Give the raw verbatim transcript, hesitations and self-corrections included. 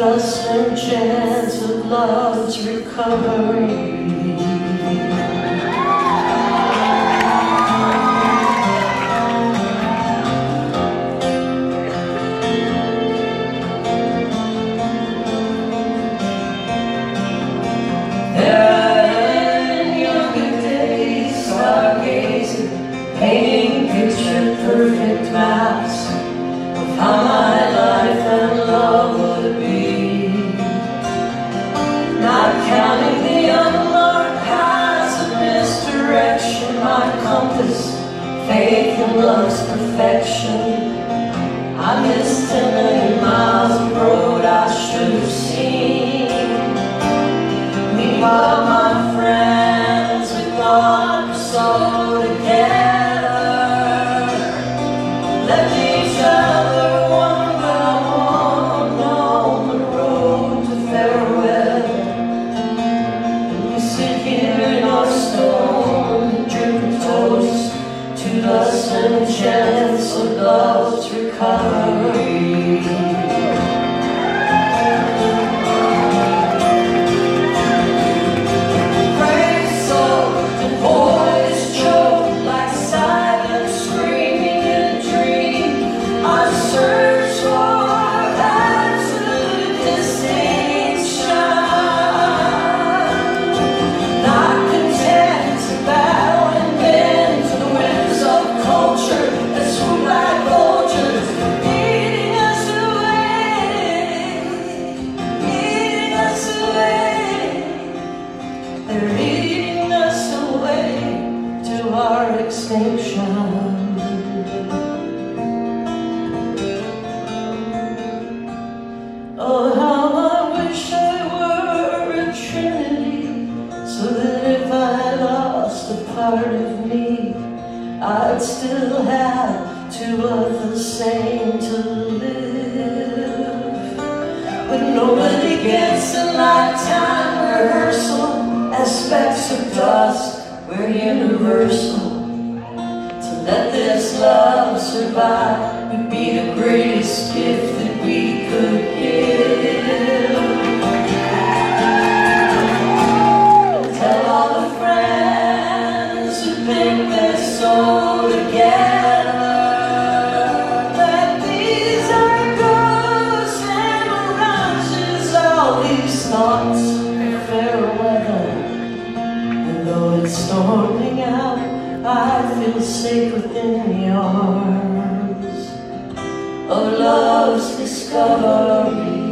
the slim chance of love's recovery. Painting picture-perfect maps of how my life and love would be. Not counting the unmarked paths of misdirection, my compass, faith and love's perfection. I missed a million miles of road I should have seen. Meanwhile, my friends, we thought we saw together. And chance of love's recovery. Praise soaked and voice choked like silent screaming in a dream. I search for absolute distinction, not content to bow and bend to the winds of culture that swoop like vultures, eating us away, eating us away. They're eating us away to our extinction. Oh, how I wish I were a trinity, so that if I lost a part of me, I'd still have two of the same to live. But nobody gets a lifetime rehearsal, as specks of dust, we're universal. To let this love survive would be the greatest gift that we could give. And tell all the friends who think they're so together that these are ghosts and mirages, all these thoughts of fair weather. And though it's storming out, I feel safe within the arms of love's discovery.